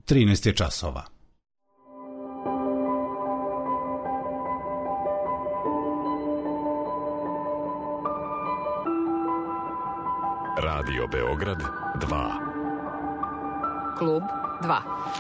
13 je časova. Radio Beograd 2. Klub 2.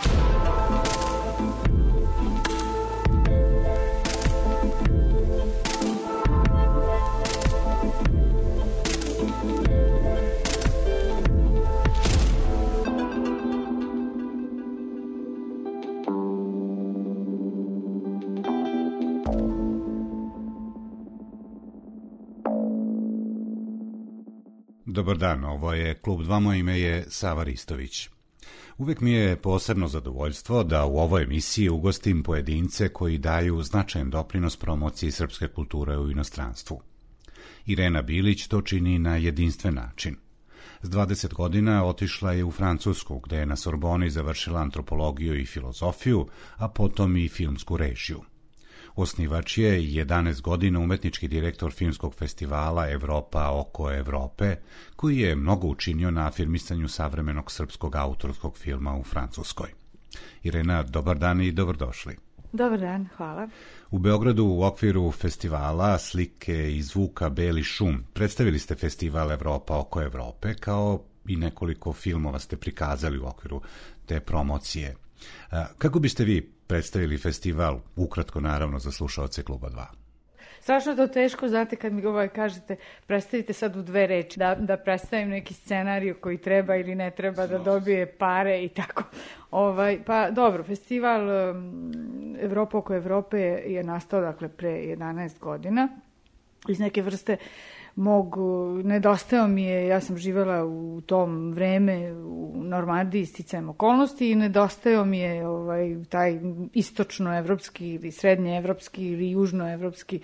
Dobar dan, ovo je Klub 2, moje ime je Sava Ristović. Uvek mi je posebno zadovoljstvo da u ovoj emisiji ugostim pojedince koji daju značajan doprinos promociji srpske kulture u inostranstvu. Irena Bilić to čini na jedinstven način. S 20 godina otišla je u Francusku, gde je na Sorboni završila antropologiju i filozofiju, a potom i filmsku režiju. Osnivač je 11 godina umetnički direktor filmskog festivala Evropa oko Evrope, koji je mnogo učinio na afirmisanju savremenog srpskog autorskog filma u Francuskoj. Irena, dobar dan i dobrodošli. Dobar dan, hvala. U Beogradu u okviru festivala Slike i zvuka Beli šum predstavili ste festival Evropa oko Evrope, kao i nekoliko filmova ste prikazali u okviru te promocije. Kako biste vi predstavili festival, ukratko naravno za slušaoce Kluba 2? Strašno je to teško, znate, kad mi kažete predstavite sad u 2 reči, da predstavim neki scenariju koji treba ili ne treba da dobije pare i tako. Pa dobro, festival Evropa oko Evrope je nastao dakle pre 11 godina iz neke vrste nedostajao mi je, ja sam živela u tom vreme u Normandiji sticajem okolnosti i nedostajao mi je taj istočnoevropski ili srednjeevropski ili južnoevropski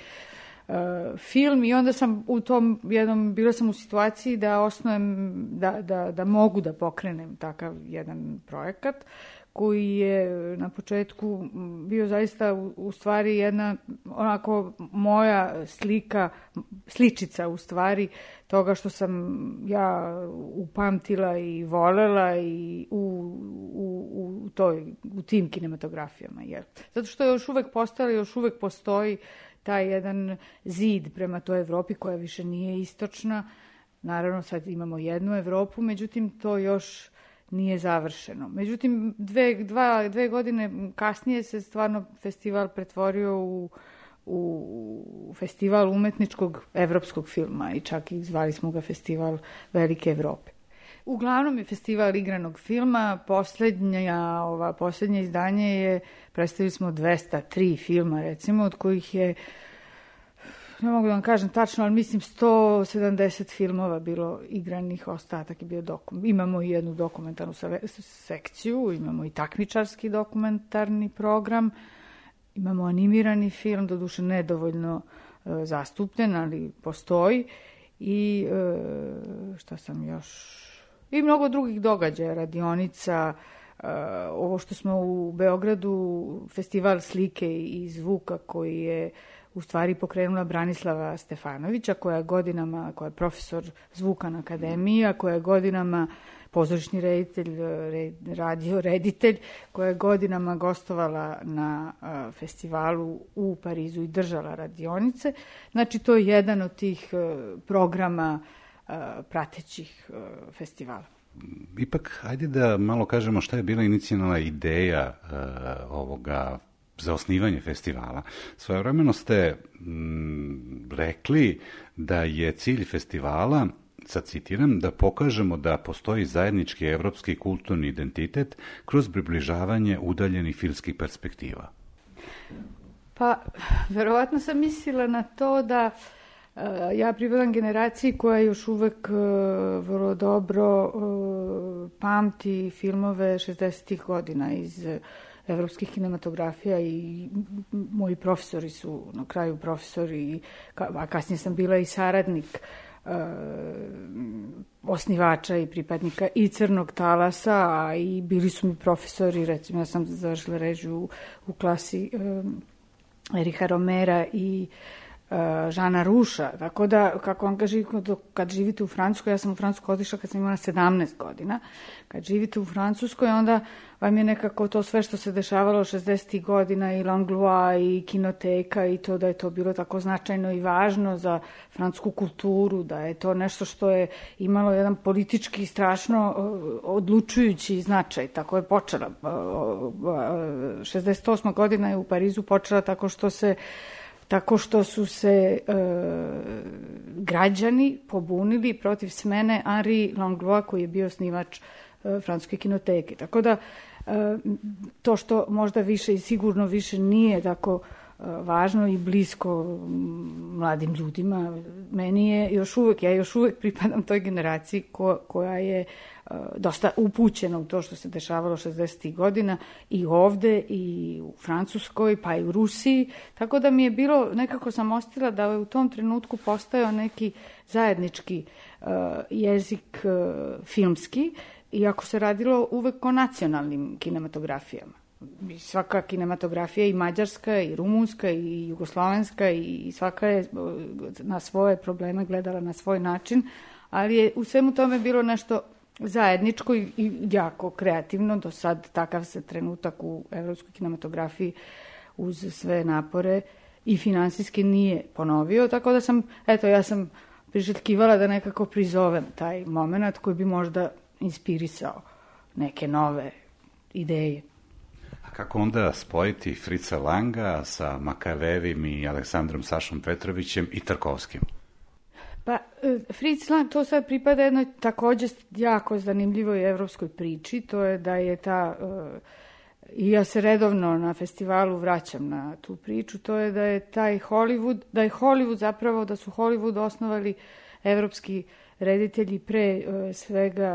film i onda sam u tom bila sam u situaciji da osnujem, da mogu da pokrenem takav jedan projekat koji je na početku bio zaista u stvari jedna onako moja sličica u stvari toga što sam ja upamtila i volela i u tim kinematografijama. Zato što još uvek postojala, još uvek postoji taj jedan zid prema toj Evropi koja više nije istočna. Naravno sad imamo jednu Evropu, međutim to još nije završeno. Međutim, dve godine kasnije se stvarno festival pretvorio u festival umetničkog evropskog filma i čak i zvali smo ga Festival Velike Evrope. Uglavnom je festival igranog filma, poslednje izdanje je, predstavili smo 203 filma recimo, od kojih je, ne mogu da vam kažem tačno, ali mislim 170 filmova bilo igranih, ostatak je bio imamo i jednu dokumentarnu sekciju, imamo i takmičarski dokumentarni program, imamo animirani film, doduše nedovoljno zastupljen, ali postoji i šta sam još, i mnogo drugih događaja, radionica, ovo što smo u Beogradu, festival slike i zvuka koji je u stvari pokrenula Branislava Stefanovića, koja je profesor zvuka na akademiji, a koja je godinama pozorišni reditelj, radio reditelj, koja je godinama gostovala na festivalu u Parizu i držala radionice. Znači, to je jedan od tih programa pratećih festivala. Ipak, ajde da malo kažemo šta je bila inicijalna ideja ovoga za osnivanje festivala. Svojevremeno ste rekli da je cilj festivala, sad citiram, da pokažemo da postoji zajednički evropski kulturni identitet kroz približavanje udaljenih filmskih perspektiva. Pa, verovatno sam mislila na to da ja pripadam generaciji koja još uvek vrlo dobro pamti filmove 60-ih godina iz evropskih kinematografija i moji profesori su na kraju profesori, a kasnije sam bila i saradnik osnivača i pripadnika i Crnog talasa, a i bili su mi profesori, recimo ja sam završila režiju u klasi Eriha Romera i Žana Ruša, tako da, kako vam kaže, kad živite u Francuskoj, ja sam u Francusku otišla kad sam imala 17 godina, kad živite u Francuskoj, onda vam je nekako to sve što se dešavalo 60. godina i Langlois i kinoteka i to da je to bilo tako značajno i važno za francusku kulturu, da je to nešto što je imalo jedan politički strašno odlučujući značaj. Tako je počela. 68. godina je u Parizu počela tako što su se građani pobunili protiv smene Henri Langlois, koji je bio osnivač francuske kinoteke. Tako da to što možda više i sigurno više nije tako važno i blisko mladim ljudima, meni je ja još uvek pripadam toj generaciji koja je dosta upućena u to što se dešavalo 60. godina i ovde i u Francuskoj, pa i u Rusiji. Tako da mi je bilo, nekako sam ostila da je u tom trenutku postojao neki zajednički jezik filmski, iako se radilo uvek o nacionalnim kinematografijama. Svaka kinematografija, i mađarska, i rumunska, i jugoslovenska, i svaka je na svoje probleme gledala na svoj način, ali je u svemu tome bilo nešto zajedničko i jako kreativno. Do sad takav se trenutak u evropskoj kinematografiji uz sve napore i finansijski nije ponovio, tako da ja sam priželjkivala da nekako prizovem taj moment koji bi možda inspirisao neke nove ideje. A kako onda spojiti Fritza Langa sa Makavevim i Aleksandrom Sašom Petrovićem i Tarkovskim? Pa, Fritz Lang, to sad pripada jednoj takođe jako zanimljivoj evropskoj priči, to je da je i ja se redovno na festivalu vraćam na tu priču, to je da je da su Hollywood osnovali evropski reditelji, pre svega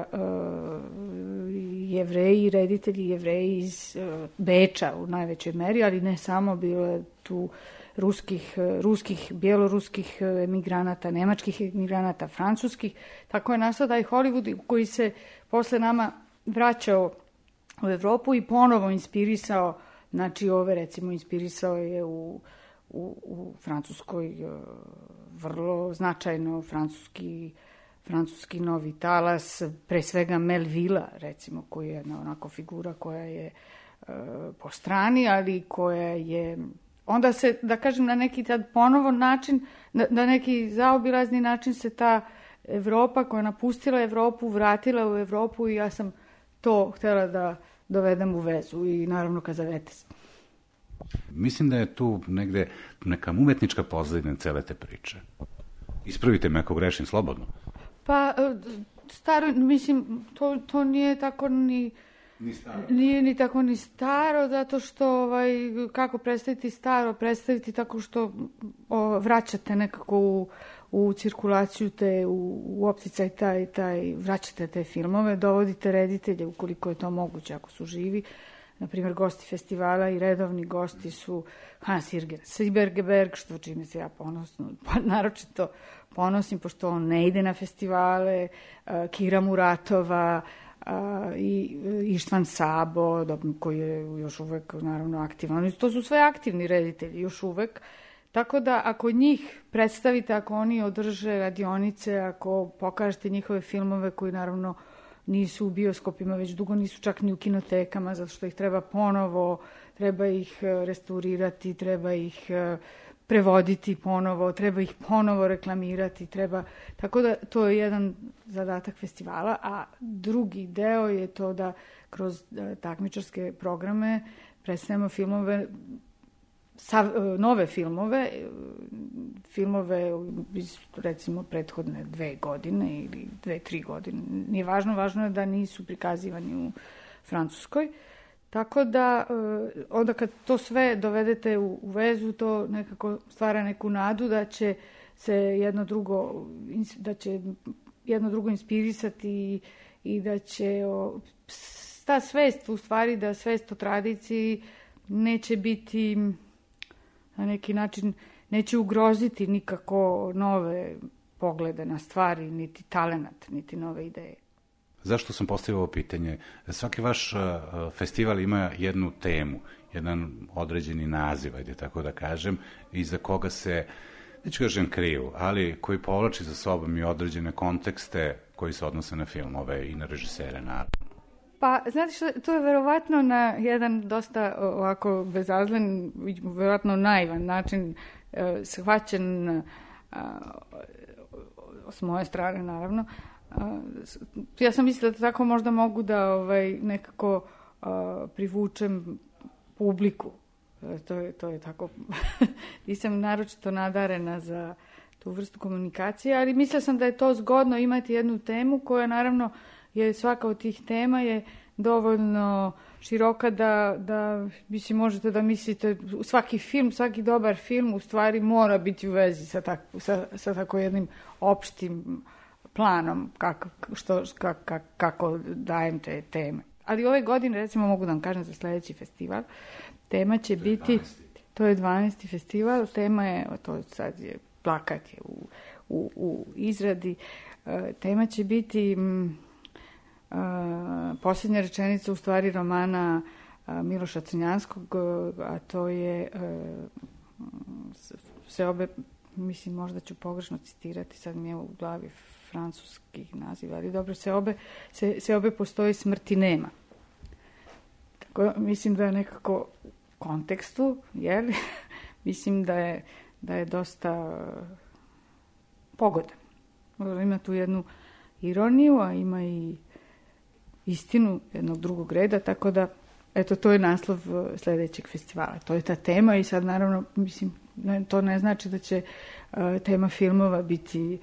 reditelji jevreji iz Beča u najvećoj meri, ali ne samo, bilo je tu ruskih, bjeloruskih emigranata, nemačkih emigranata, francuskih. Tako je nastao taj Hollywood koji se posle nama vraćao u Evropu i ponovo inspirisao, znači inspirisao je u Francuskoj vrlo značajno francuski novi talas, pre svega Melvilla, recimo, koji je jedna onako figura koja je po strani, ali koja je onda se, da kažem, na neki tad ponovo način, na neki zaobilazni način se ta Evropa koja je napustila Evropu, vratila u Evropu i ja sam to htjela da dovedem u vezu i naravno Kazavetes. Mislim da je tu negde neka umetnička pozadina cele te priče. Ispravite me ako grešim slobodno. Pa, to nije tako ni staro. Nije ni tako ni staro, zato što kako predstaviti staro, predstaviti tako što vraćate nekako u cirkulaciju u opticaj vraćate te filmove, dovodite reditelje ukoliko je to moguće, ako su živi. Naprimjer, gosti festivala i redovni gosti su Hans-Jürgen Sybergeberg, što čime se ja naročito ponosim, pošto on ne ide na festivale, Kira Muratova, i Ištvan Sabo, koji je još uvek naravno aktivan. To su sve aktivni reditelji još uvek. Tako da ako njih predstavite, ako oni održe radionice, ako pokažete njihove filmove koji naravno nisu u bioskopima, već dugo nisu čak ni u kinotekama, zato što ih treba ponovo, treba ih restaurirati, treba ih prevoditi ponovo, treba ih ponovo reklamirati, tako da to je jedan zadatak festivala, a drugi deo je to da kroz takmičarske programe predstavljamo filmove, nove filmove iz recimo prethodne 2 godine ili 2-3 godine. Nije važno je da nisu prikazivani u Francuskoj. Tako da, onda kad to sve dovedete u vezu, to nekako stvara neku nadu da će jedno drugo inspirisati i da će ta svest, u stvari da svest o tradiciji neće biti, na neki način, neće ugroziti nikako nove poglede na stvari, niti talenat, niti nove ideje. Zašto sam postavio ovo pitanje? Svaki vaš festival ima jednu temu, jedan određeni naziv, ajde tako da kažem, iza koga se neću kažem krivu, ali koji povlači za sobom i određene kontekste koji se odnose na filmove i na režisere, naravno. Pa, znate što, to je verovatno na jedan dosta ovako bezazlen, verovatno naivan način shvaćen s moje strane, naravno. Ja sam mislila da tako možda mogu da nekako privučem publiku. To je tako. Nisam naročito nadarena za tu vrstu komunikacije, ali mislila sam da je to zgodno imati jednu temu koja naravno je svaka od tih tema je dovoljno široka da mislim, možete da mislite svaki film, svaki dobar film u stvari mora biti u vezi sa tako jednim opštim planom kako dajem te teme. Ali ove godine, recimo, mogu da vam kažem za sledeći festival, tema će biti, to je 12. festival, tema je, to sad je, plakat je u izradi, tema će biti posljednja rečenica u stvari romana Miloša Crnjanskog, a to je seobe, mislim, možda ću pogrešno citirati, sad mi je u glavi francuskih naziva, ali dobro, seobe postoji, smrti nema. Tako, mislim da je nekako u kontekstu, jel? Mislim da je dosta pogodan. Ima tu jednu ironiju, a ima i istinu jednog drugog reda, tako da, eto, to je naslov sledećeg festivala. To je ta tema i sad, naravno, mislim, to ne znači da će tema filmova biti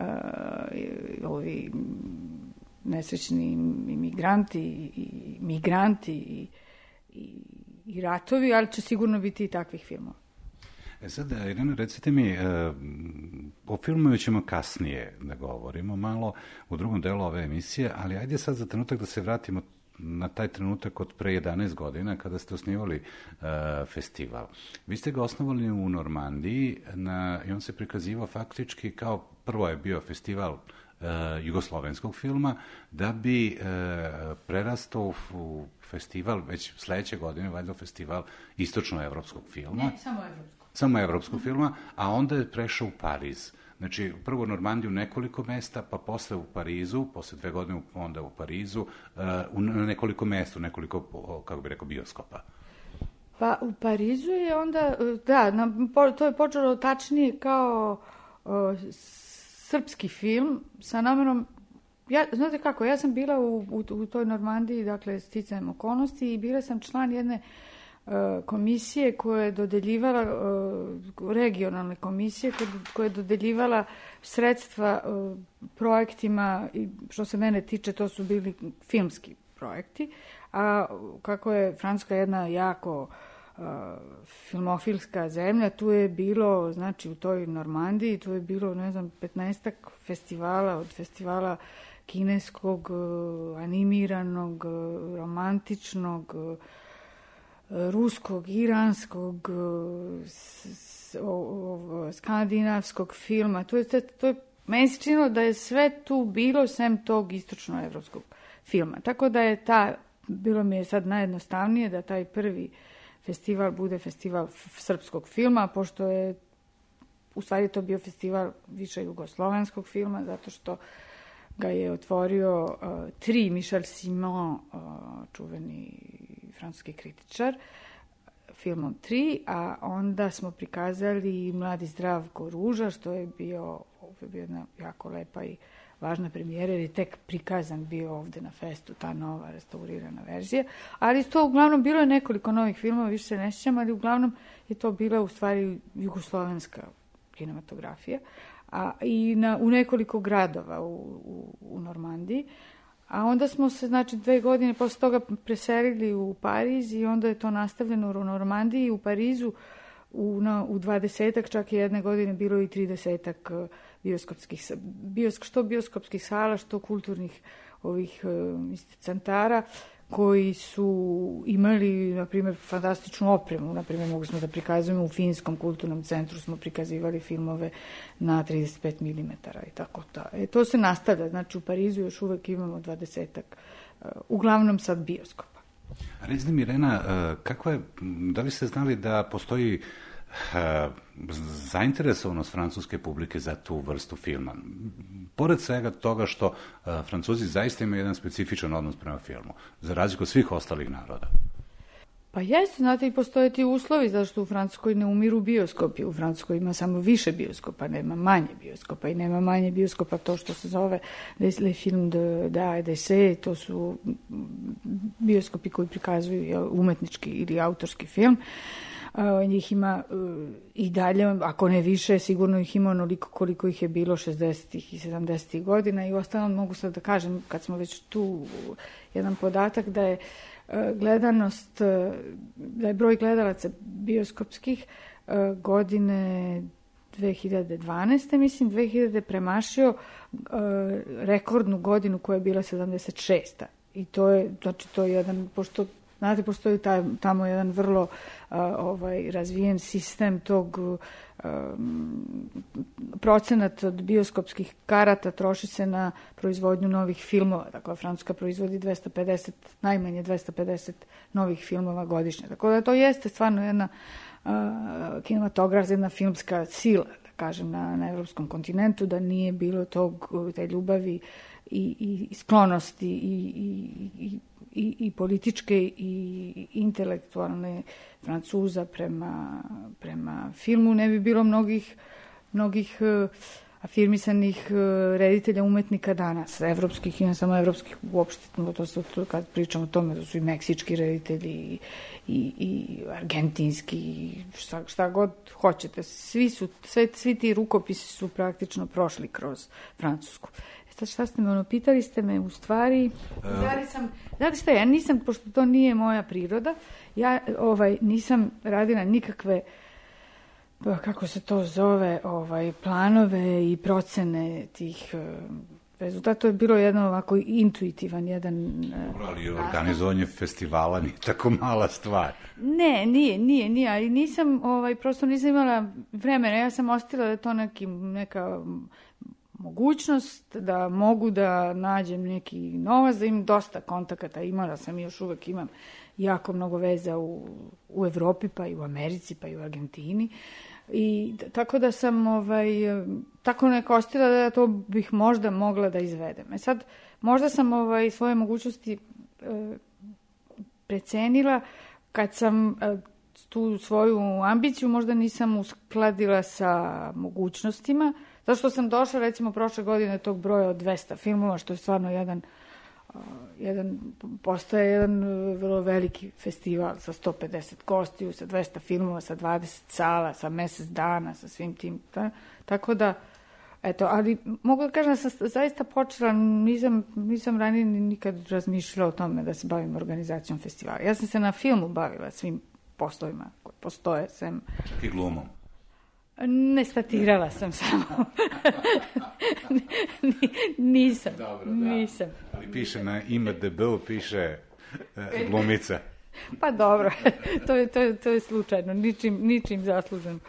ovi nesrećni imigranti i migranti i ratovi, ali će sigurno biti i takvih filmova. Sad, Irena, recite mi, o filmu ćemo kasnije da govorimo malo u drugom delu ove emisije, ali ajde sad za trenutak da se vratimo na taj trenutak od pre 11 godina kada ste osnivali festival. Vi ste ga osnovali u Normandiji i on se prikazivao faktički kao, prvo je bio festival jugoslovenskog filma, da bi prerastao u festival, već sledeće godine, valjda festival istočnoevropskog filma. Ne, samo evropskog. Samo evropskog filma, a onda je prešao u Pariz. Znači, prvo u Normandiju nekoliko mesta, pa posle u Parizu, posle 2 godine onda u Parizu, na nekoliko mesta, nekoliko, kako bi rekao, bioskopa. Pa u Parizu je onda, da, to je počelo tačnije kao srpski film sa namerom, znate kako, ja sam bila u toj Normandiji, dakle, sticajem okolnosti i bila sam član jedne komisije koja je dodeljivala, regionalne komisije koja je dodeljivala sredstva projektima, i što se mene tiče, to su bili filmski projekti, a kako je Francuska jedna jako filmofilska zemlja, tu je bilo, znači u toj Normandiji, tu je bilo, ne znam, 15 festivala, od festivala kineskog, animiranog, romantičnog, ruskog, iranskog, skandinavskog filma. Meni se činilo da je sve tu bilo sem tog istočnoevropskog filma. Tako da je bilo mi je sad najjednostavnije da taj prvi festival bude festival srpskog filma, pošto je u stvari to bio festival više jugoslovenskog filma, zato što ga je otvorio Michel Simon, čuveni francuski kritičar, filmom 3, a onda smo prikazali Mladi Zdravko Ruža, što je bio jedna jako lepa i važna premijera, jer je tek prikazan bio ovde na festu, ta nova restaurirana verzija. Ali to uglavnom bilo je nekoliko novih filmova, više se ne sjećam, ali uglavnom je to bila u stvari jugoslovenska kinematografija. I u nekoliko gradova u Normandiji. A onda smo se, znači, 2 godine posle toga preselili u Pariz i onda je to nastavljeno u Normandiji i u Parizu u 20-ak, čak i jedne godine bilo i 30-ak što bioskopskih sala, što kulturnih ovih centara koji su imali, na primjer, fantastičnu opremu. Na primjer, mogli smo da prikazujemo u Finskom kulturnom centru, smo prikazivali filmove na 35 mm i tako da. To se nastavlja, znači u Parizu još uvek imamo 20-ak, uglavnom sad bioskopa. Recite mi, Irena, da li ste znali da postoji zainteresovanost francuske publike za tu vrstu filma. Pored svega toga što Francuzi zaista imaju jedan specifičan odnos prema filmu, za razliku od svih ostalih naroda. Pa jeste, znate, i postoje ti uslovi, zato što u Francuskoj ne umiru bioskopi. U Francuskoj ima samo više bioskopa, nema manje bioskopa i nema manje bioskopa to što se zove les films d'AEDC, to su bioskopi koji prikazuju umetnički ili autorski film. Njih ima i dalje, ako ne više, sigurno ih ima onoliko koliko ih je bilo 60. i 70. godina i ostalom mogu sad da kažem, kad smo već tu, jedan podatak da je gledanost, da je broj gledalaca bioskopskih godine 2012. mislim, 2000 premašio rekordnu godinu koja je bila 76. I to je, znači to je jedan, pošto znate, postoji tamo jedan vrlo razvijen sistem tog procenat od bioskopskih karata troši se na proizvodnju novih filmova. Dakle, Francuska proizvodi najmanje 250 novih filmova godišnje. Tako da to jeste stvarno jedna kinematograf, jedna filmska sila, da kažem, na evropskom kontinentu, da nije bilo te ljubavi i sklonosti i političke i intelektualne Francuza prema filmu, ne bi bilo mnogih afirmisanih reditelja umetnika danas, evropskih i ne samo evropskih uopšte, kad pričamo o tome, to su i meksički reditelji i argentinski, i šta god hoćete. Svi ti rukopisi su praktično prošli kroz Francusku. Šta ste me pitali ste me u stvari, znate šta, ja nisam, pošto to nije moja priroda, ja nisam radila nikakve, kako se to zove, planove i procene tih rezultata. To je bilo jedno ovako intuitivan jedan... Ali organizovanje festivala nije tako mala stvar. Ne, nije, ali nisam, prosto nisam imala vremena, ja sam ostavila da je to neka mogućnost da mogu da nađem neki novac, da imam dosta kontakata, imala sam i još uvek imam jako mnogo veza u Evropi, pa i u Americi, pa i u Argentini. I tako da sam tako neko ostila da to bih možda mogla da izvedem. Sad, možda sam svoje mogućnosti precenila kad sam tu svoju ambiciju možda nisam uskladila sa mogućnostima. Zato što sam došla, recimo, prošle godine tog broja od 200 filmova, što je stvarno postaje jedan vrlo veliki festival sa 150 gostiju, sa 200 filmova, sa 20 sala, sa mesec dana, sa svim tim. Tako da, eto, ali mogu da kažem da sam zaista počela, nisam ranije nikad razmišljala o tome da se bavim organizacijom festivala. Ja sam se na filmu bavila svim poslovima koji postoje, sem... Čak i glumom. Ne statirala sam samo. Nisam. Dobro, nisam. Ali piše na IMDb-u, piše glumica. Pa dobro, to je slučajno, ničim zasluženo.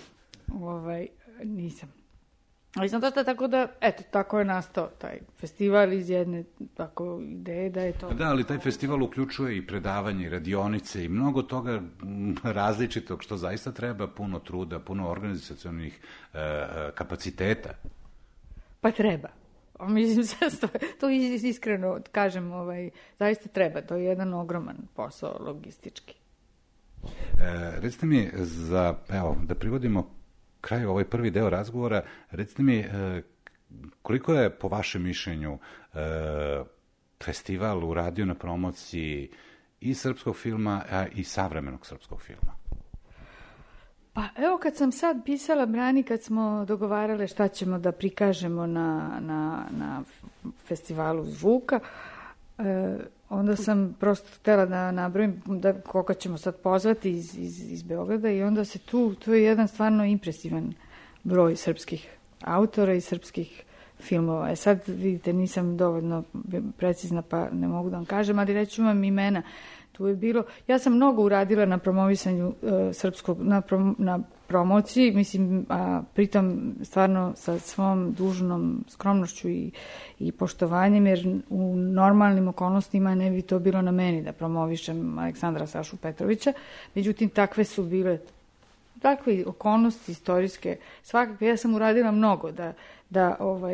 Nisam. Ali sam dosta, tako da, eto, tako je nastao taj festival iz jedne tako ideje da je to... Da, ali taj festival uključuje i predavanje, i radionice i mnogo toga različitog, što zaista treba puno truda, puno organizacionih kapaciteta. Pa treba. Mislim, to iskreno kažem, zaista treba, to je jedan ogroman posao logistički. Recite mi, da privodimo kraju ovaj prvi deo razgovora, recite mi koliko je po vašem mišljenju festival uradio na promociji i srpskog filma, a i savremenog srpskog filma? Pa evo, kad sam sad pisala Brani, kad smo dogovarale šta ćemo da prikažemo na festivalu zvuka, onda sam prosto htjela da nabrojim koga ćemo sad pozvati iz Beograda i onda se to je jedan stvarno impresivan broj srpskih autora i srpskih filmova. Sad vidite, nisam dovoljno precizna pa ne mogu da vam kažem, ali reću vam imena. Tu je bilo, ja sam mnogo uradila na promovisanju srpskog, na promociji, mislim, a pritom stvarno sa svom dužnom skromnošću i poštovanjem, jer u normalnim okolnostima ne bi to bilo na meni da promovišem Aleksandra Sašu Petrovića. Međutim, takve su bile takve okolnosti istorijske, svakako ja sam uradila mnogo da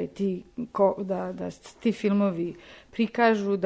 ti filmovi prikažu,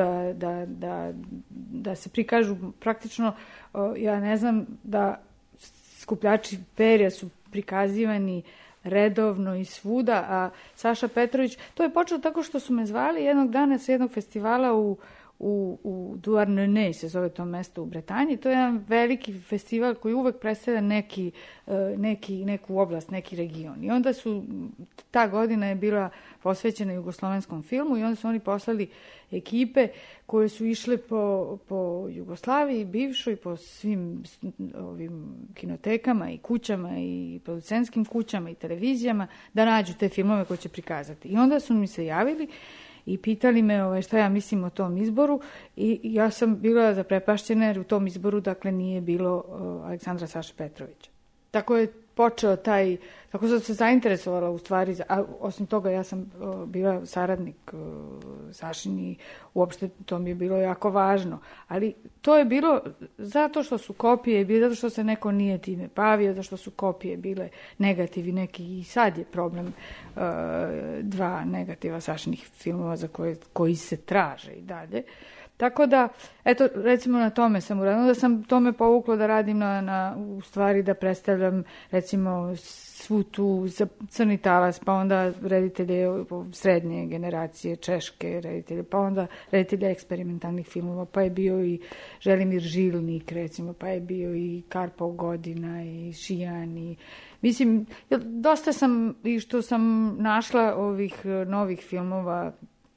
da se prikažu praktično, ja ne znam, da Skupljači perja su prikazivani redovno i svuda, a Saša Petrović, to je počelo tako što su me zvali jednog dana sa jednog festivala u Douarnenez, se zove to mesto u Bretanji. To je jedan veliki festival koji uvek predstavlja neku oblast, neki region. I onda ta godina je bila posvećena jugoslovenskom filmu i onda su oni poslali ekipe koje su išle po Jugoslaviji, bivšoj, po svim ovim kinotekama i kućama i producentskim kućama i televizijama da nađu te filmove koje će prikazati. I onda su mi se javili i pitali me šta ja mislim o tom izboru i ja sam bila zaprepašćena jer u tom izboru dakle nije bilo Aleksandra Saše Petrovića. Tako je počeo tako sam se zainteresovala u stvari, a osim toga ja sam bila saradnik Sašini, uopšte to mi je bilo jako važno, ali to je bilo zato što su kopije bile, zato što se neko nije time bavio, zato što su kopije bile negativi neki i sad je problem dva negativa Sašinih filmova za koji se traže i dalje. Tako da, eto, recimo na tome sam uradila, da sam tome povuklo da radim u stvari da predstavljam, recimo, svu tu Crni talas, pa onda reditelje srednje generacije, češke reditelje, pa onda reditelje eksperimentalnih filmova, pa je bio i Želimir Žilnik, recimo, pa je bio i Karpov Godina i Šijan i... Mislim, dosta sam, i što sam našla ovih novih filmova,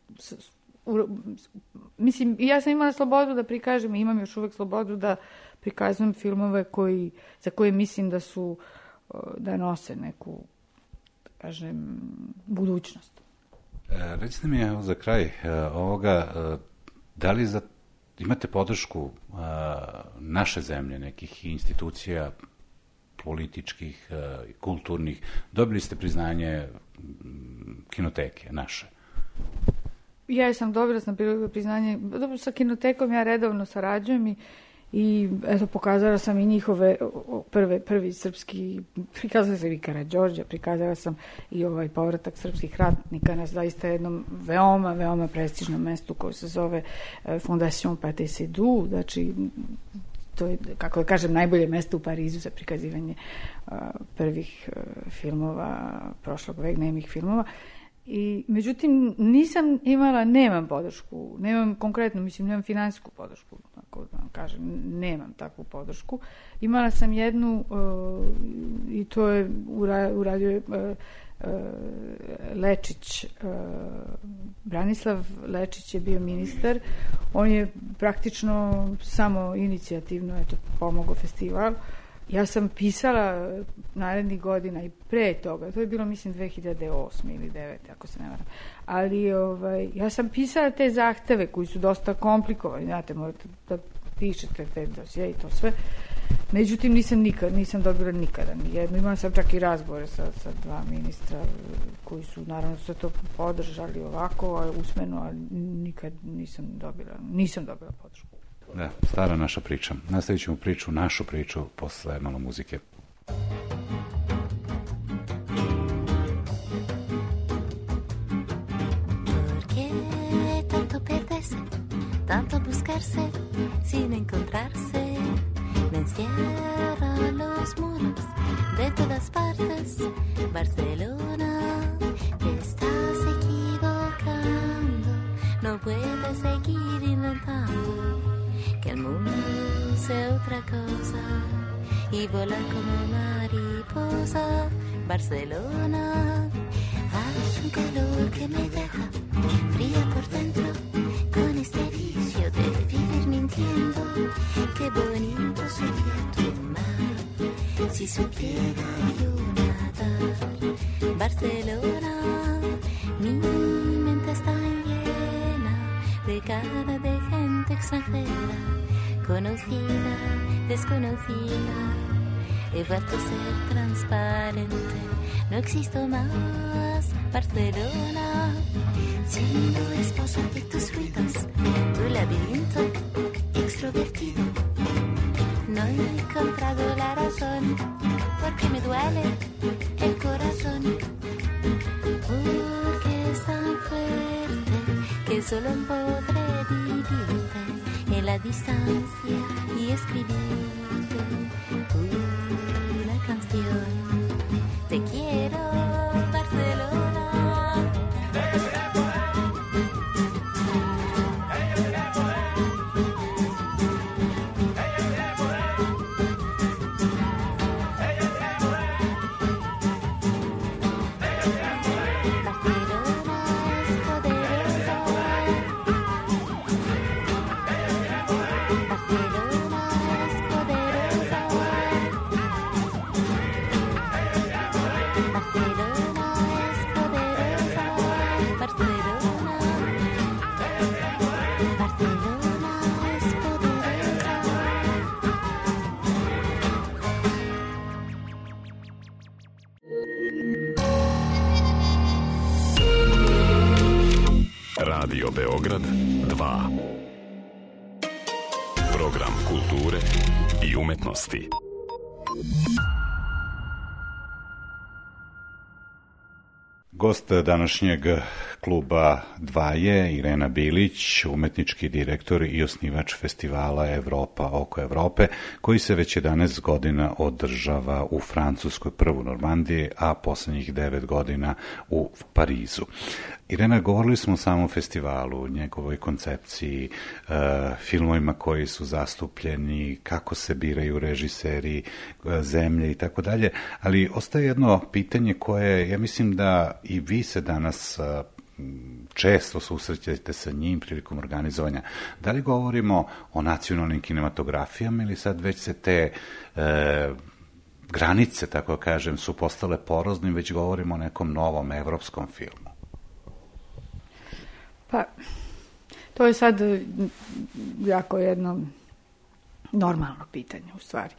mislim, ja sam imala slobodu da prikažem i imam još uvek slobodu da prikazujem filmove za koje mislim da nose neku, da kažem, budućnost. Recite mi, evo za kraj ovoga, da li imate podršku naše zemlje, nekih institucija političkih, kulturnih, dobili ste priznanje kinoteke naše? Ja sam dobila priznanje, sa kinotekom ja redovno sarađujem i eto, pokazala sam i njihove prvi srpski, prikazala sam i Karađorđa, prikazala sam i povratak srpskih ratnika na zaista jednom veoma, veoma prestižnom mestu koje se zove Fondation Pathé Sédou, znači to je, kako da kažem, najbolje mesto u Parizu za prikazivanje prvih filmova prošlog veka, nemih filmova. I, međutim, nemam podršku, nemam konkretno, mislim, nemam finansijsku podršku, tako da vam kažem, nemam takvu podršku. Imala sam jednu, i to je uradio Lečić, Branislav Lečić je bio ministar, on je praktično samo inicijativno pomogao festival. Ja sam pisala narednih godina i pre toga, to je bilo mislim 2008. ili 2009. ako se ne varam, ali ja sam pisala te zahteve koji su dosta komplikovani, znate, morate da pišete te dosije i to sve. Međutim, nisam dobila nikada nijednu. Imala sam čak i razgovore sa dva ministra koji su naravno sve to podržali ovako, usmeno, ali nikad nisam dobila podršku. Da, stara naša priča. Nastavit ćemo našu priču posle malo muzike. Porque tanto perderse, tanto buscarse, sin encontrarse, me encierran los muros de todas partes. Barcelona, te estás equivocando, no puedes seguir inventando que el mundo sea otra cosa y volar como mariposa. Barcelona, hace un calor que me deja fría por dentro, con este vicio de vivir mintiendo. Qué bonito sería tu mar si supiera yo nadar. Barcelona, mi mente está llena de cara de gente extranjera, conocida, desconocida. He vuelto a ser transparente, no existo más. Barcelona, siendo esposa de tus ruidos, tu laberinto extrovertido. No he encontrado la razón porque me duele el corazón, porque es tan fuerte que solo podré vivirte en la distancia y escribirte una canción. Te quiero, Barcelona. Radio Beograd 2. Program kulture i umetnosti. Gost današnjeg kluba 2 je Irena Bilić, umetnički direktor i osnivač festivala Evropa oko Evrope, koji se već 11 godina održava u Francuskoj, prvo u Normandiji, a poslednjih 9 godina u Parizu. Irena, govorili smo o samom festivalu, njegovoj koncepciji, filmovima koji su zastupljeni, kako se biraju režiseri, zemlje i tako dalje, ali ostaje jedno pitanje koje, ja mislim da i vi se danas često susrećete sa njim prilikom organizovanja. Da li govorimo o nacionalnim kinematografijama ili sad već se te granice, tako kažem, su postale poroznim, već govorimo o nekom novom evropskom filmu? Pa, to je sad jako jedno normalno pitanje, u stvari.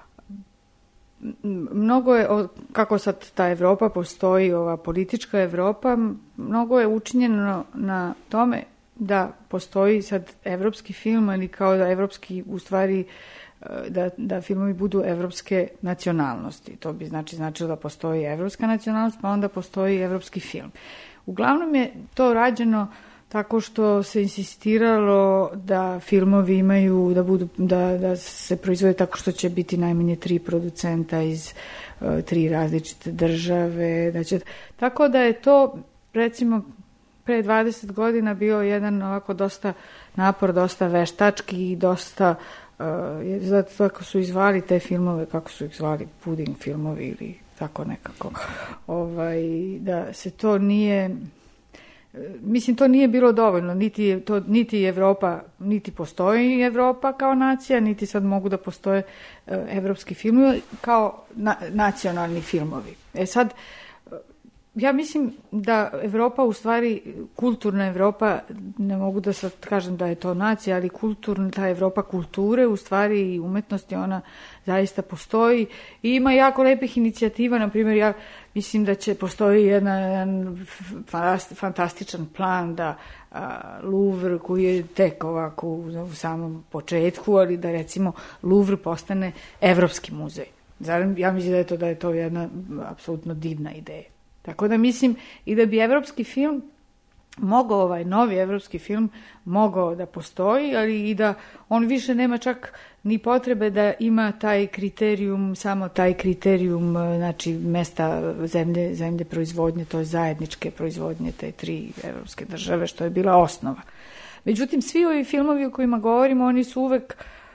Mnogo je, kako sad ta Evropa postoji, ova politička Evropa, mnogo je učinjeno na tome da postoji sad evropski film, ali kao da evropski, u stvari, da filmovi budu evropske nacionalnosti. To bi značilo da postoji evropska nacionalnost, pa onda postoji evropski film. Uglavnom je to rađeno tako što se insistiralo da filmovi imaju, da se proizvode tako što će biti najmanje 3 producenta iz 3 različite države. Tako da je to, recimo, pre 20 godina bio jedan ovako dosta napor, dosta veštački i dosta, zato tako su izvali te filmove, kako su ih zvali, puding filmovi ili tako nekako, da se to nije... Mislim, to nije bilo dovoljno, niti Evropa, niti postoji Evropa kao nacija, niti sad mogu da postoje evropski filmovi kao nacionalni filmovi. Sad, ja mislim da Evropa, u stvari, kulturna Evropa, ne mogu da sad kažem da je to nacija, ali ta Evropa kulture, u stvari, i umetnosti, ona zaista postoji i ima jako lepih inicijativa. Na primjer, ja mislim da će postoji jedan fantastičan plan da Louvre, koji je tek ovako u samom početku, ali da recimo Louvre postane evropski muzej. Ja mislim da je to jedna apsolutno divna ideja. Tako da mislim i da bi evropski film mogao, ovaj novi evropski film mogao da postoji, ali i da on više nema čak ni potrebe da ima taj kriterijum, samo taj kriterijum, znači mesta zemlje proizvodnje, to je zajedničke proizvodnje te 3 evropske države, što je bila osnova. Međutim, svi ovi filmovi o kojima govorimo, oni su uvek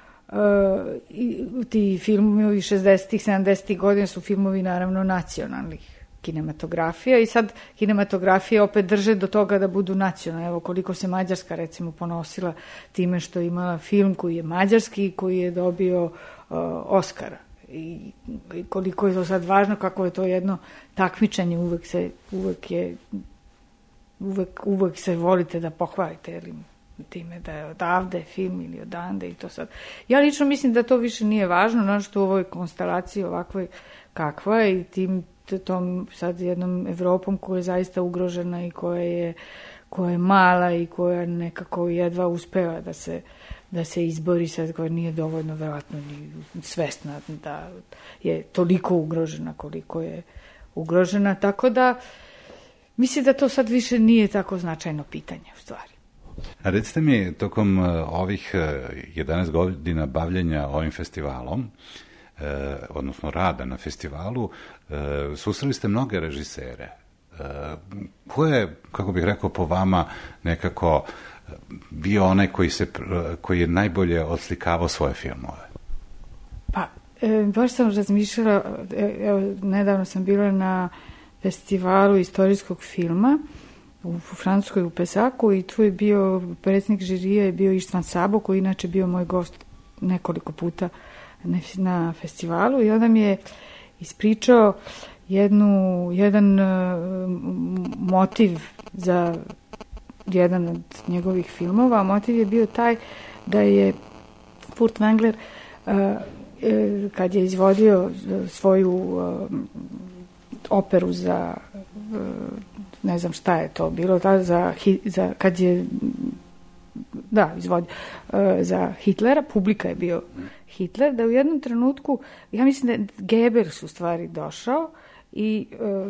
ti filmovi 60-ih, 70-ih godina su filmovi naravno nacionalnih kinematografija i sad kinematografije opet drže do toga da budu nacionalne. Evo koliko se Mađarska recimo ponosila time što je imala film koji je mađarski i koji je dobio Oskara. I koliko je to sad važno, kako je to jedno takmičenje, uvek se volite da pohvalite time da je odavde film ili odande i to sad. Ja lično mislim da to više nije važno, našto u ovoj konstelaciji ovakvoj kakva je i tom sad jednom Evropom koja je zaista ugrožena i koja je mala i koja nekako jedva uspeva da se izbori sad, koja nije dovoljno verovatno ni svesna da je toliko ugrožena koliko je ugrožena, tako da mislim da to sad više nije tako značajno pitanje u stvari. A recite mi, tokom ovih 11 godina bavljenja ovim festivalom, odnosno rada na festivalu, susreli ste mnoge režisere. Ko je, kako bih rekao, po vama nekako bio onaj koji je najbolje odslikavao svoje filmove? Pa, baš sam razmišljala, evo, nedavno sam bila na festivalu istorijskog filma u Francuskoj, u Pesaku, i tu je bio predsjednik žirija, je bio Istvan Sabo, koji inače bio moj gost nekoliko puta na festivalu, i onda mi je ispričao jedan motiv za jedan od njegovih filmova. Motiv je bio taj da je Furt Wengler kad je izvodio svoju operu za ne znam šta je to bilo, za kad je izvodio za Hitlera, publika je bio Hitler, da u jednom trenutku, ja mislim da je Goebbels u stvari došao i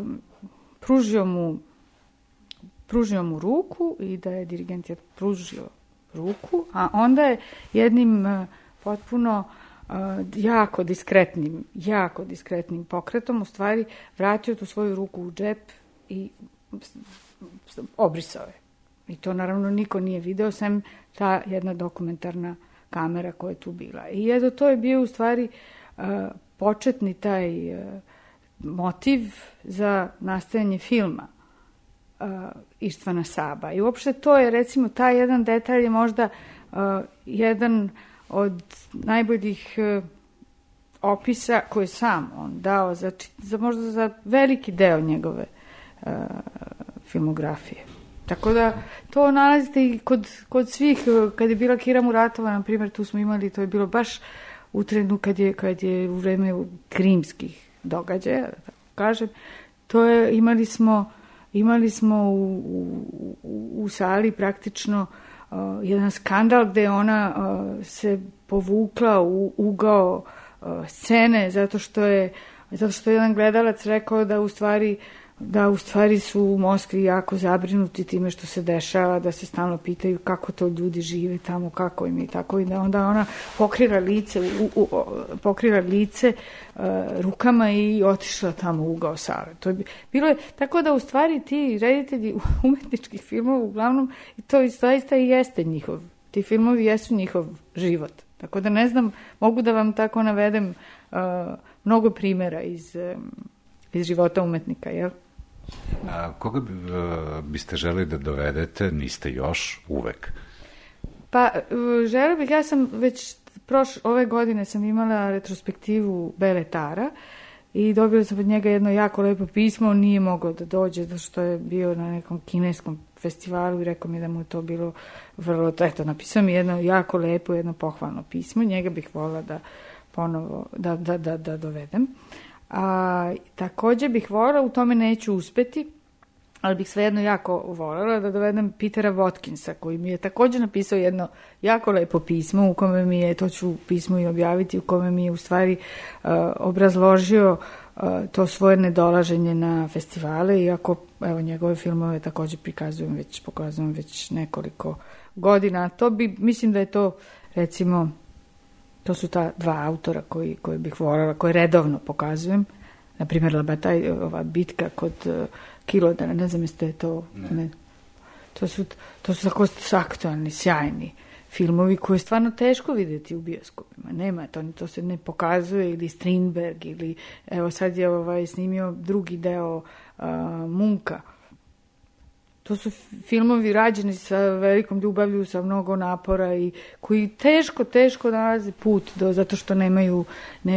pružio mu ruku, i da je dirigent je pružio ruku, a onda je jednim potpuno jako diskretnim pokretom u stvari vratio tu svoju ruku u džep i obrisao je. I to naravno niko nije video, sem ta jedna dokumentarna kamera koja je tu bila. I eto, to je bio u stvari početni taj motiv za nastajanje filma Ištvana Saba. I uopšte to je, recimo, taj jedan detalj je možda jedan od najboljih opisa koje sam on dao možda za veliki deo njegove filmografije. Tako da to nalazite i kod svih, kad je bila Kira Muratova, na primjer, tu smo imali, to je bilo baš u trenu kad je u vreme krimskih događaja, da tako kažem, to je, imali smo u sali praktično jedan skandal gde ona se povukla u ugao scene zato što je jedan gledalac rekao da u stvari su u Moskvi jako zabrinuti time što se dešava, da se stalno pitaju kako to ljudi žive tamo, kako im je tako, i da onda ona pokrila lice rukama i otišla tamo u ugao sale. To je bilo je, tako da u stvari ti reditelji umetničkih filmova uglavnom, i to zaista i jeste njihov, ti filmovi jesu njihov život. Tako da ne znam, mogu da vam tako navedem mnogo primjera iz života umetnika, jel? A koga biste želi da dovedete, niste još, uvek? Pa, želeo bih, ja sam već ove godine sam imala retrospektivu Beletara i dobila sam od njega jedno jako lepo pismo, on nije mogao da dođe zato što je bio na nekom kineskom festivalu i rekao mi da mu je to bilo vrlo, eto, napisao mi jedno jako lepo, jedno pohvalno pismo, njega bih volila da ponovo da dovedem. A takođe bih voljela, u tome neću uspeti, ali bih svejedno jako voljela da dovedem Petera Watkinsa, koji mi je takođe napisao jedno jako lepo pismo, u kome mi je, to ću pismo i objaviti, u kome mi je u stvari obrazložio to svoje nedolaženje na festivale, iako evo njegove filmove takođe pokazujem već nekoliko godina. Mislim da je to, recimo, to su ta dva autora koje bih voljela, koje redovno pokazujem. Naprimjer, ova bitka kod Kilodara, ne znam jeste to... Ne. To su tako aktualni, sjajni filmovi koje je stvarno teško vidjeti u bioskopima. Nema, to se ne pokazuje, ili Strindberg, ili evo sad je snimio drugi deo Munka. To su filmovi rađeni sa velikom ljubavlju, sa mnogo napora i koji teško nalaze put zato što nemaju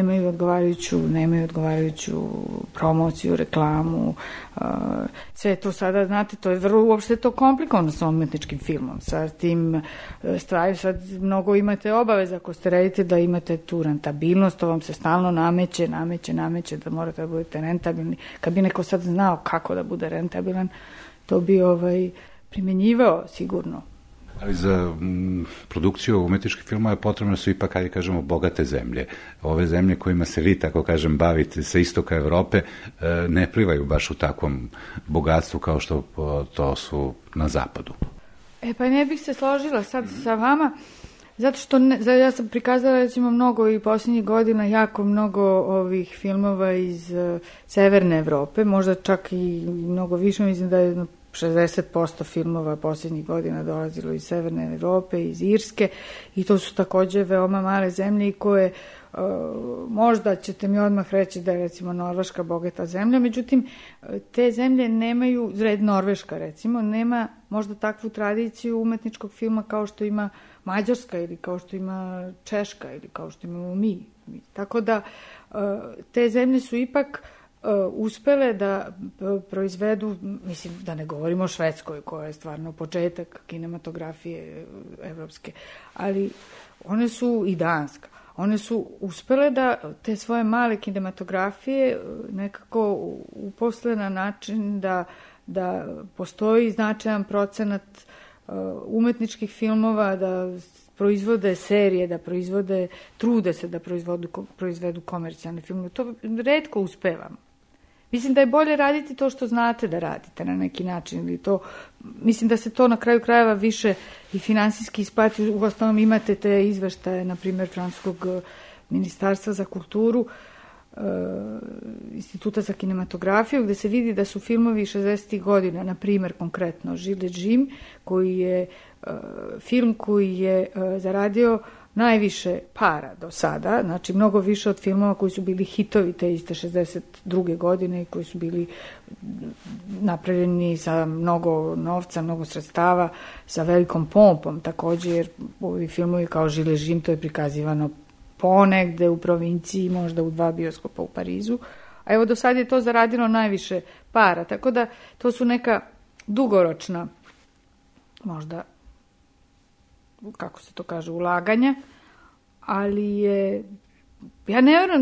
odgovarajuću promociju, reklamu. Sve to sada, znate, to je vrlo uopšte to komplikovano sa umetničkim filmom. Sa tim stvari sad mnogo imate obaveza ako ste redite da imate tu rentabilnost, to vam se stalno nameće da morate da budete rentabilni. Kad bi neko sad znao kako da bude rentabilan, to bi primenjivao sigurno. Ali za produkciju umetničkih filmova potrebno su ipak, ajde kažemo, bogate zemlje. Ove zemlje kojima se vi, tako kažem, bavite sa istoka Evrope, ne plivaju baš u takvom bogatstvu kao što to su na zapadu. Pa ne bih se složila sad sa vama, zato što ja sam prikazala recimo mnogo i posljednjih godina jako mnogo ovih filmova iz severne Evrope, možda čak i mnogo više, mislim da je 60% filmova posljednjih godina dolazilo iz severne Evrope, iz Irske, i to su takođe veoma male zemlje i koje možda ćete mi odmah reći da je recimo Norveška bogata zemlja, međutim te zemlje nemaju, red Norveška recimo, nema možda takvu tradiciju umetničkog filma kao što ima Mađarska ili kao što ima Češka ili kao što imamo mi. Tako da te zemlje su ipak uspele da proizvedu, mislim da ne govorimo o Švedskoj koja je stvarno početak kinematografije evropske, ali one su i Danska. One su uspele da te svoje male kinematografije nekako uposle na način da postoji značajan procenat umetničkih filmova, da proizvode serije, da trude se da proizvedu komercijalne filmove. To retko uspevamo. Mislim da je bolje raditi to što znate da radite na neki način. Ili to, mislim da se to na kraju krajeva više i finansijski isplati. U osnovom imate te izveštaje, na primjer, Francuskog ministarstva za kulturu, Instituta za kinematografiju, gde se vidi da su filmovi 60. godina, na primjer konkretno Gilles et Jim, koji je film koji je zaradio najviše para do sada, znači mnogo više od filmova koji su bili hitovi te iste 62. godine i koji su bili napravljeni sa mnogo novca, mnogo sredstava, sa velikom pompom takođe, jer ovi filmovi kao Gilles et Jim, to je prikazivano ponegde u provinciji, možda u 2 bioskopa u Parizu, a evo do sad je to zaradilo najviše para, tako da to su neka dugoročna, možda, kako se to kaže, ulaganja, ali je, ja ne verujem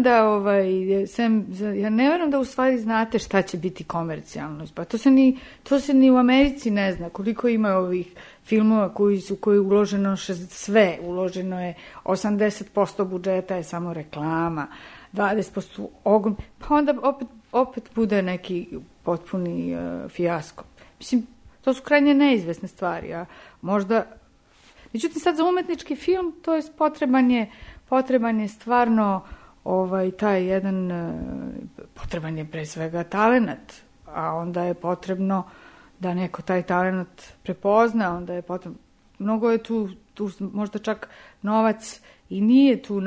ja ne verujem da u stvari znate šta će biti komercijalno. Pa to se ni u Americi ne zna, koliko ima ovih filmova koji je uloženo sve, uloženo je 80% budžeta je samo reklama, 20% ogon, pa onda opet bude neki potpuni fijasko. Mislim, to su krajnje neizvesne stvari, a možda. Međutim, sad za umetnički film, to je potreban je stvarno taj jedan, potreban je pre svega talenat, a onda je potrebno da neko taj talenat prepozna, onda je potrebno, mnogo je tu možda čak novac i nije tu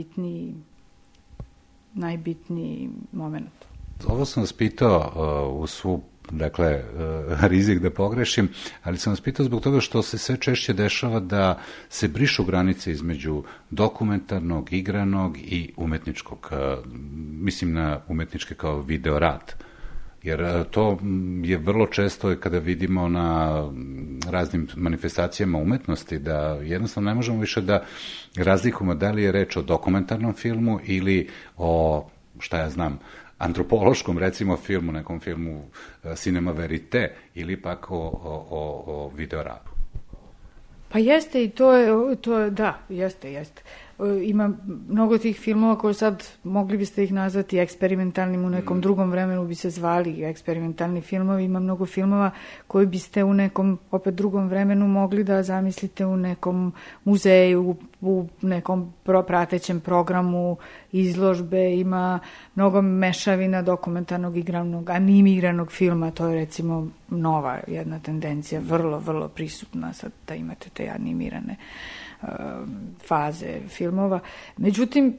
najbitniji moment. Ovo sam vas pitao u svu, dakle, rizik da pogrešim, ali sam vas pitao zbog toga što se sve češće dešava da se brišu granice između dokumentarnog, igranog i umetničkog, mislim na umetničke kao videorad. Jer to je vrlo često kada vidimo na raznim manifestacijama umetnosti da jednostavno ne možemo više da razlikujemo da li je reč o dokumentarnom filmu ili o, šta ja znam, antropološkom, recimo, filmu, nekom filmu Cinema Verite ili pak o videoradu. Pa jeste i to je, da, jeste. Ima mnogo tih filmova koje sad mogli biste ih nazvati eksperimentalnim, u nekom drugom vremenu bi se zvali eksperimentalni filmovi. Ima mnogo filmova koji biste u nekom opet drugom vremenu mogli da zamislite u nekom muzeju, u nekom pratećem programu izložbe. Ima mnogo mešavina dokumentarnog, igranog, animiranog filma. To je recimo nova jedna tendencija, vrlo, vrlo prisutna sad da imate te animirane faze filmova. Međutim,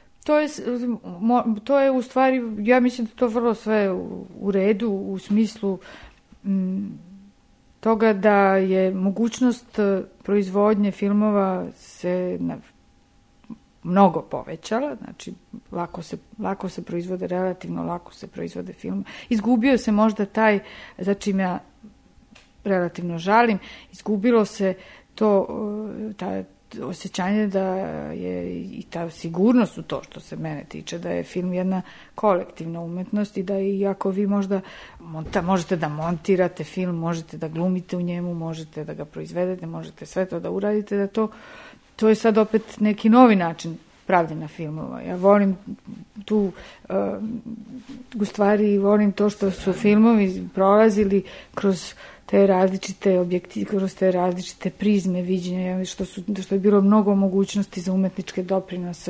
to je u stvari, ja mislim da to vrlo sve u redu u smislu toga da je mogućnost proizvodnje filmova se mnogo povećala, znači lako se proizvode, relativno lako se proizvode film. Izgubio se možda taj, za čim ja relativno žalim, izgubilo se osjećanje da je i ta sigurnost u to što se mene tiče, da je film jedna kolektivna umetnost i da iako vi možda možete da montirate film, možete da glumite u njemu, možete da ga proizvedete, možete sve to da uradite, da to je sad opet neki novi način pravljena filmova. Ja volim tu, u stvari volim to što su filmovi prolazili kroz te različite objektive, kroz te različite prizme viđenja, što je bilo mnogo mogućnosti za umetničke doprinose,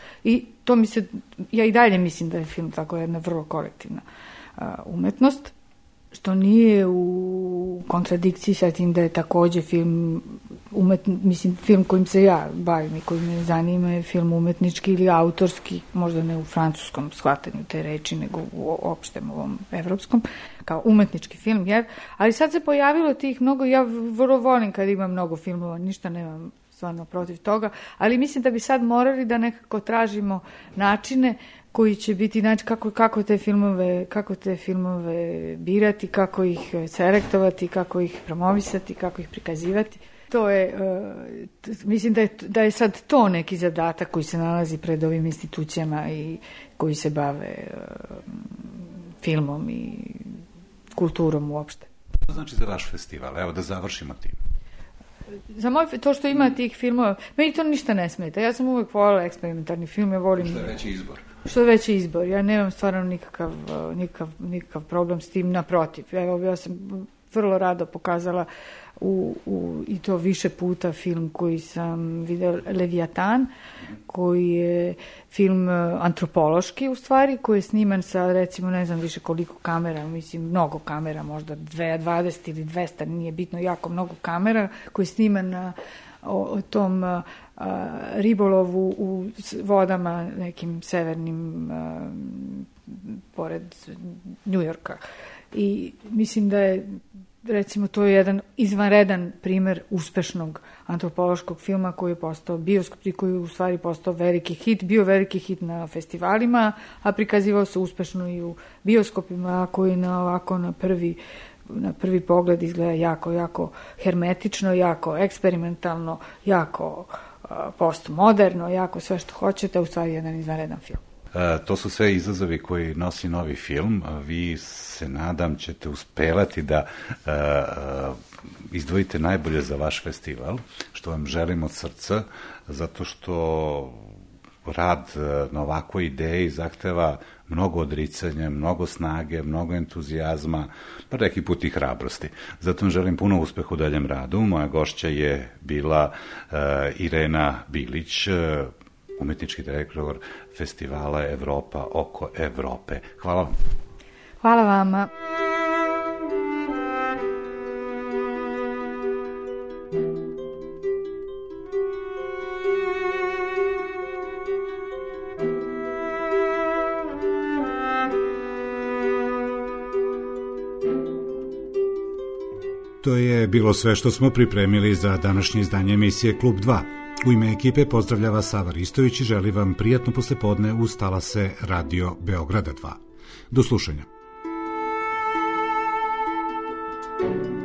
ja i dalje mislim da je film tako jedna vrlo kolektivna umetnost, što nije u kontradikciji sa tim da je takođe film film kojim se ja bavim i koji me zanima je film umetnički ili autorski, možda ne u francuskom shvatanju te reči, nego u opštem ovom evropskom, kao umetnički film, ali sad se pojavilo tih mnogo, ja vrlo volim kad ima mnogo filmova, ništa nemam stvarno protiv toga, ali mislim da bi sad morali da nekako tražimo načine koji će biti, znači kako te filmove birati, kako ih selektovati, kako ih promovisati, kako ih prikazivati. To je, mislim da je sad to neki zadatak koji se nalazi pred ovim institucijama i koji se bave filmom i kulturom uopšte. To znači za vaš festival, evo da završimo tim. Za to što ima tih filmova, meni to ništa ne smeta. Ja sam uvek voljela eksperimentarni film, ja volim... Što je veći izbor? Što je veći izbor. Ja nemam stvarno nikakav problem s tim, naprotiv. Evo, ja sam vrlo rado pokazala i to više puta film koji sam videla, Leviatan, koji je film antropološki u stvari, koji je sniman sa, recimo, ne znam više koliko kamera, mislim, mnogo kamera, možda 20 ili 200, nije bitno, jako mnogo kamera, koji je sniman na o tom ribolovu u vodama nekim severnim pored Njujorka. I mislim da je, recimo, to je jedan izvanredan primer uspešnog antropološkog filma koji je postao bioskop i koji je u stvari postao veliki hit, bio veliki hit na festivalima, a prikazivao se uspešno i u bioskopima, a koji na prvi pogled izgleda jako, jako hermetično, jako eksperimentalno, jako postmoderno, jako sve što hoćete, u stvari jedan izvanredan film. To su sve izazovi koji nosi novi film. Vi se nadam ćete uspevati da izdvojite najbolje za vaš festival, što vam želim od srca, zato što rad na ovakvoj ideji zahteva mnogo odricanja, mnogo snage, mnogo entuzijazma, pa neki put i hrabrosti. Zato vam želim puno uspeha u daljem radu. Moja gošća je bila Irena Bilić, umetnički direktor festivala Evropa oko Evrope. Hvala vam. Hvala vama. To je bilo sve što smo pripremili za današnje izdanje emisije Klub 2. U ime ekipe pozdravljava Sava Ristović i želi vam prijatno poslepodne uz talase Radio Beograda 2. Do slušanja.